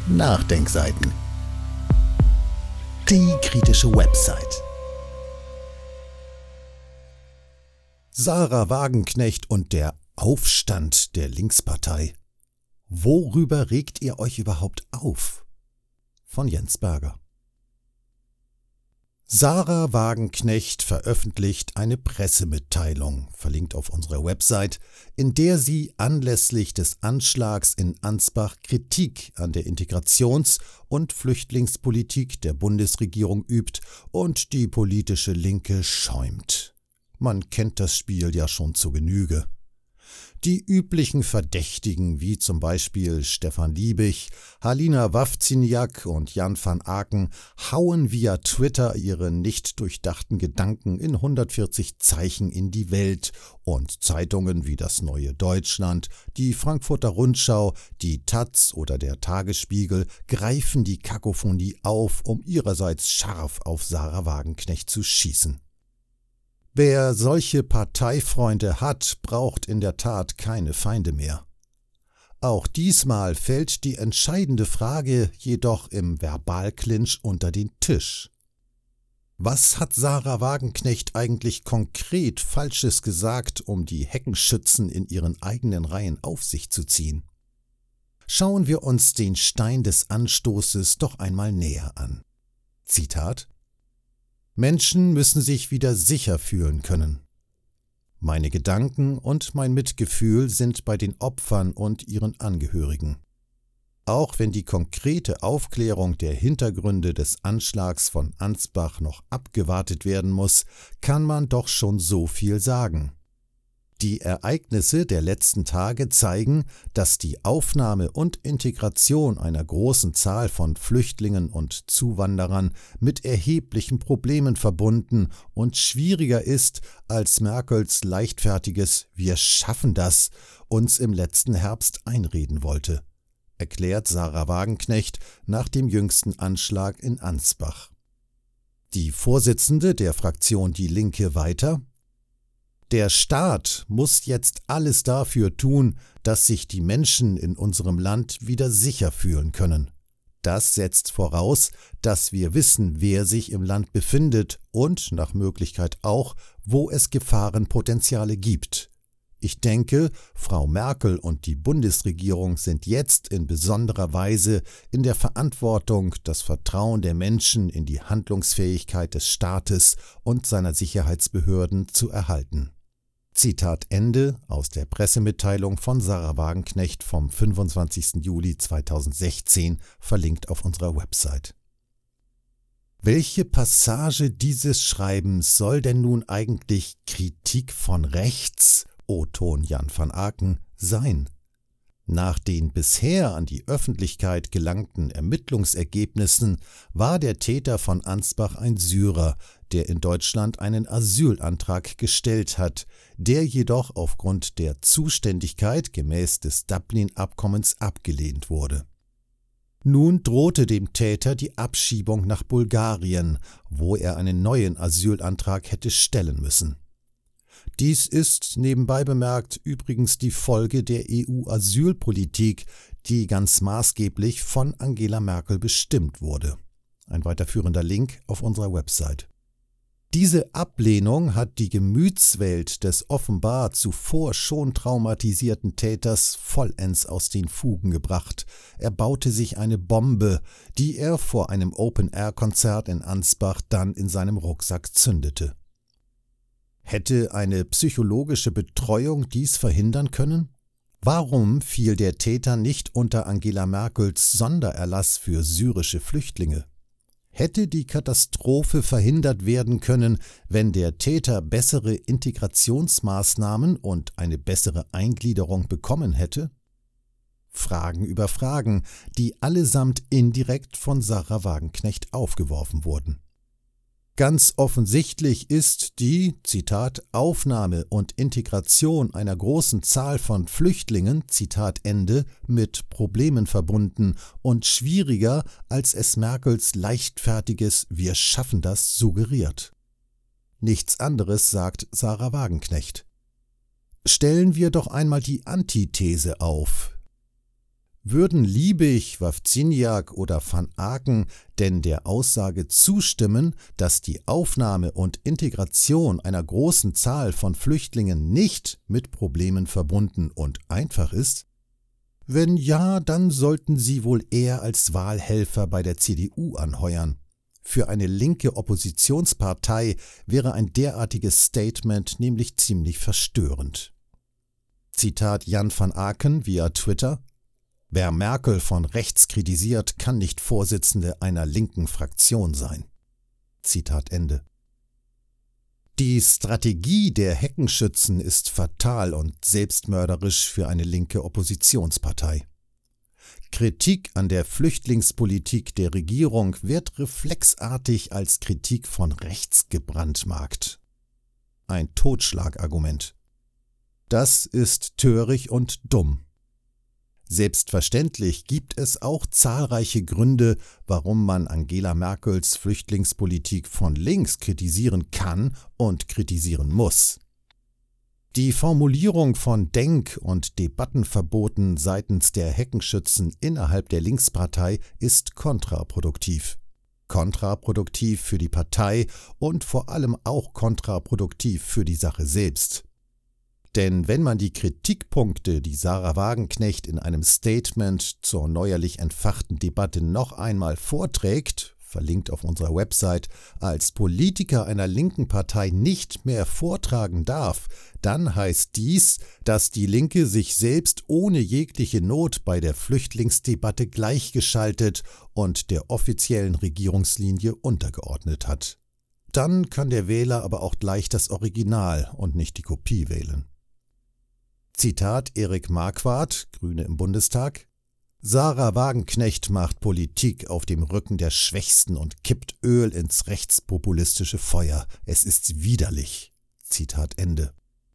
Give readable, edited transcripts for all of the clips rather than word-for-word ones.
Nachdenkseiten. Die kritische Website. Sarah Wagenknecht und der Aufstand der Linkspartei. Worüber regt ihr euch überhaupt auf? Von Jens Berger. Sarah Wagenknecht veröffentlicht eine Pressemitteilung, verlinkt auf unserer Website, in der sie anlässlich des Anschlags in Ansbach Kritik an der Integrations- und Flüchtlingspolitik der Bundesregierung übt und die politische Linke schäumt. Man kennt das Spiel ja schon zur Genüge. Die üblichen Verdächtigen wie zum Beispiel Stefan Liebig, Halina Wawrzyniak und Jan van Aken hauen via Twitter ihre nicht durchdachten Gedanken in 140 Zeichen in die Welt und Zeitungen wie das Neue Deutschland, die Frankfurter Rundschau, die taz oder der Tagesspiegel greifen die Kakophonie auf, um ihrerseits scharf auf Sarah Wagenknecht zu schießen. Wer solche Parteifreunde hat, braucht in der Tat keine Feinde mehr. Auch diesmal fällt die entscheidende Frage jedoch im Verbalclinch unter den Tisch. Was hat Sarah Wagenknecht eigentlich konkret Falsches gesagt, um die Heckenschützen in ihren eigenen Reihen auf sich zu ziehen? Schauen wir uns den Stein des Anstoßes doch einmal näher an. Zitat: Menschen müssen sich wieder sicher fühlen können. Meine Gedanken und mein Mitgefühl sind bei den Opfern und ihren Angehörigen. Auch wenn die konkrete Aufklärung der Hintergründe des Anschlags von Ansbach noch abgewartet werden muss, kann man doch schon so viel sagen. Die Ereignisse der letzten Tage zeigen, dass die Aufnahme und Integration einer großen Zahl von Flüchtlingen und Zuwanderern mit erheblichen Problemen verbunden und schwieriger ist als Merkels leichtfertiges „Wir schaffen das" uns im letzten Herbst einreden wollte, erklärt Sarah Wagenknecht nach dem jüngsten Anschlag in Ansbach. Die Vorsitzende der Fraktion Die Linke weiter: Der Staat muss jetzt alles dafür tun, dass sich die Menschen in unserem Land wieder sicher fühlen können. Das setzt voraus, dass wir wissen, wer sich im Land befindet und nach Möglichkeit auch, wo es Gefahrenpotenziale gibt. Ich denke, Frau Merkel und die Bundesregierung sind jetzt in besonderer Weise in der Verantwortung, das Vertrauen der Menschen in die Handlungsfähigkeit des Staates und seiner Sicherheitsbehörden zu erhalten. Zitat Ende aus der Pressemitteilung von Sarah Wagenknecht vom 25. Juli 2016, verlinkt auf unserer Website. Welche Passage dieses Schreibens soll denn nun eigentlich Kritik von rechts, O-Ton Jan van Aken, sein? Nach den bisher an die Öffentlichkeit gelangten Ermittlungsergebnissen war der Täter von Ansbach ein Syrer, der in Deutschland einen Asylantrag gestellt hat, der jedoch aufgrund der Zuständigkeit gemäß des Dublin-Abkommens abgelehnt wurde. Nun drohte dem Täter die Abschiebung nach Bulgarien, wo er einen neuen Asylantrag hätte stellen müssen. Dies ist, nebenbei bemerkt, übrigens die Folge der EU-Asylpolitik, die ganz maßgeblich von Angela Merkel bestimmt wurde. Ein weiterführender Link auf unserer Website. Diese Ablehnung hat die Gemütswelt des offenbar zuvor schon traumatisierten Täters vollends aus den Fugen gebracht. Er baute sich eine Bombe, die er vor einem Open-Air-Konzert in Ansbach dann in seinem Rucksack zündete. Hätte eine psychologische Betreuung dies verhindern können? Warum fiel der Täter nicht unter Angela Merkels Sondererlass für syrische Flüchtlinge? Hätte die Katastrophe verhindert werden können, wenn der Täter bessere Integrationsmaßnahmen und eine bessere Eingliederung bekommen hätte? Fragen über Fragen, die allesamt indirekt von Sarah Wagenknecht aufgeworfen wurden. Ganz offensichtlich ist die, Zitat, Aufnahme und Integration einer großen Zahl von Flüchtlingen, Zitat Ende, mit Problemen verbunden und schwieriger, als es Merkels leichtfertiges „Wir schaffen das" suggeriert. Nichts anderes sagt Sarah Wagenknecht. Stellen wir doch einmal die Antithese auf. Würden Liebig, Wawrzyniak oder van Aken denn der Aussage zustimmen, dass die Aufnahme und Integration einer großen Zahl von Flüchtlingen nicht mit Problemen verbunden und einfach ist? Wenn ja, dann sollten sie wohl eher als Wahlhelfer bei der CDU anheuern. Für eine linke Oppositionspartei wäre ein derartiges Statement nämlich ziemlich verstörend. Zitat Jan van Aken via Twitter: Wer Merkel von rechts kritisiert, kann nicht Vorsitzende einer linken Fraktion sein. Zitat Ende. Die Strategie der Heckenschützen ist fatal und selbstmörderisch für eine linke Oppositionspartei. Kritik an der Flüchtlingspolitik der Regierung wird reflexartig als Kritik von rechts gebrandmarkt. Ein Totschlagargument. Das ist töricht und dumm. Selbstverständlich gibt es auch zahlreiche Gründe, warum man Angela Merkels Flüchtlingspolitik von links kritisieren kann und kritisieren muss. Die Formulierung von Denk- und Debattenverboten seitens der Heckenschützen innerhalb der Linkspartei ist kontraproduktiv. Kontraproduktiv für die Partei und vor allem auch kontraproduktiv für die Sache selbst. Denn wenn man die Kritikpunkte, die Sahra Wagenknecht in einem Statement zur neuerlich entfachten Debatte noch einmal vorträgt, verlinkt auf unserer Website, als Politiker einer linken Partei nicht mehr vortragen darf, dann heißt dies, dass die Linke sich selbst ohne jegliche Not bei der Flüchtlingsdebatte gleichgeschaltet und der offiziellen Regierungslinie untergeordnet hat. Dann kann der Wähler aber auch gleich das Original und nicht die Kopie wählen. Zitat Erik Marquardt, Grüne im Bundestag: Sahra Wagenknecht macht Politik auf dem Rücken der Schwächsten und kippt Öl ins rechtspopulistische Feuer. Es ist widerlich. Zitat Ende.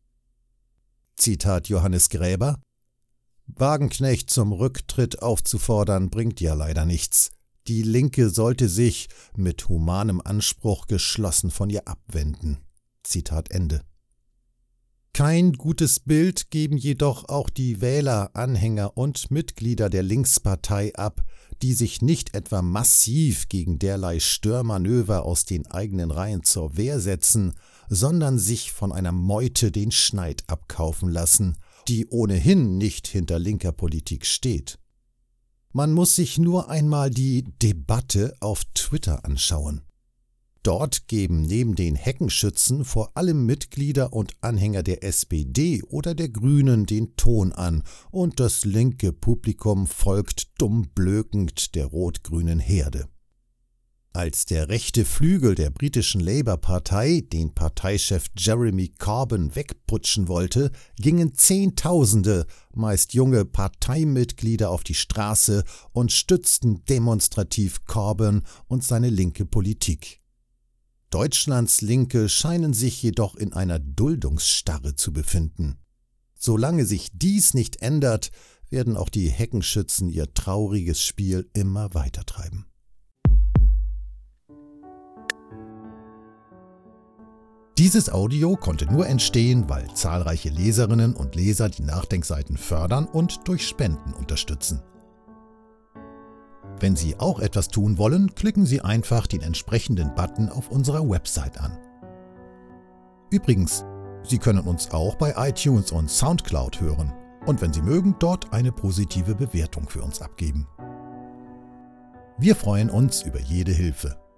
Zitat Johannes Gräber: Wagenknecht zum Rücktritt aufzufordern, bringt ja leider nichts. Die Linke sollte sich mit humanem Anspruch geschlossen von ihr abwenden. Zitat Ende. Kein gutes Bild geben jedoch auch die Wähler, Anhänger und Mitglieder der Linkspartei ab, die sich nicht etwa massiv gegen derlei Störmanöver aus den eigenen Reihen zur Wehr setzen, sondern sich von einer Meute den Schneid abkaufen lassen, die ohnehin nicht hinter linker Politik steht. Man muss sich nur einmal die Debatte auf Twitter anschauen. Dort geben neben den Heckenschützen vor allem Mitglieder und Anhänger der SPD oder der Grünen den Ton an und das linke Publikum folgt dumm blökend der rot-grünen Herde. Als der rechte Flügel der britischen Labour-Partei den Parteichef Jeremy Corbyn wegputschen wollte, gingen Zehntausende, meist junge Parteimitglieder auf die Straße und stützten demonstrativ Corbyn und seine linke Politik. Deutschlands Linke scheinen sich jedoch in einer Duldungsstarre zu befinden. Solange sich dies nicht ändert, werden auch die Heckenschützen ihr trauriges Spiel immer weitertreiben. Dieses Audio konnte nur entstehen, weil zahlreiche Leserinnen und Leser die Nachdenkseiten fördern und durch Spenden unterstützen. Wenn Sie auch etwas tun wollen, klicken Sie einfach den entsprechenden Button auf unserer Website an. Übrigens, Sie können uns auch bei iTunes und Soundcloud hören und wenn Sie mögen, dort eine positive Bewertung für uns abgeben. Wir freuen uns über jede Hilfe.